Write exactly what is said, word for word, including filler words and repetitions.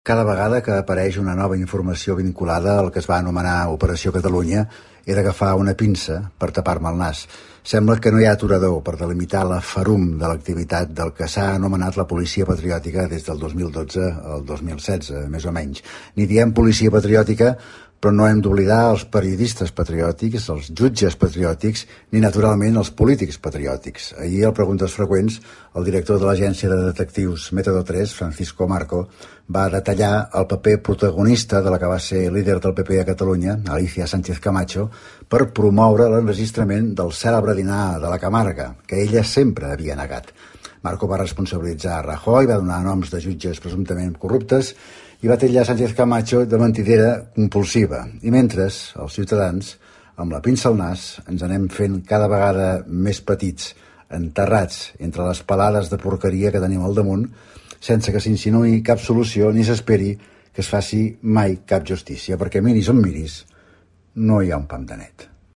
Cada vegada que apareix una nova informació vinculada al que es va anomenar Operació Catalunya, he d'agafar una pinça per tapar-me el nas. Sembla que no hi ha aturador per delimitar la ferum de l'activitat del que s'ha anomenat la policia patriòtica des del dos mil dotze al dos mil setze, més o menys. Ni diem policia patriòtica, però no hem d'oblidar els periodistes patriòtics, els jutges patriòtics, ni naturalment els polítics patriòtics. Ahir, al Preguntes Freqüents, el director de l'agència de detectius Método tres, Francisco Marco, va detallar el paper protagonista de la que va ser líder del P P a Catalunya, Alicia Sánchez Camacho, per promoure l'enregistrament del cèlebre dinar de la Camarga, que ella sempre havia negat. Marco va responsabilitzar Rajoy, va donar noms de jutges presumptament corruptes i va titllar Sánchez Camacho de mentidera compulsiva. I mentre els ciutadans, amb la pinça al nas, ens anem fent cada vegada més petits, enterrats entre les pelades de porqueria que tenim al damunt, sense que s'insinuï cap solució ni s'esperi que es faci mai cap justícia, perquè miris on miris, no hi ha un pam de net.